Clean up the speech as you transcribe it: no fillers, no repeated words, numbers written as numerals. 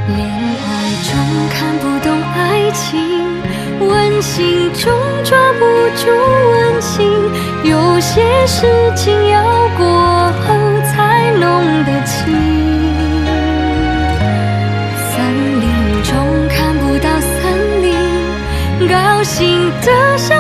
恋爱中看不懂爱情，温馨中抓不住温情，有些事情要过后才弄得清。森林中看不到森林，高兴的笑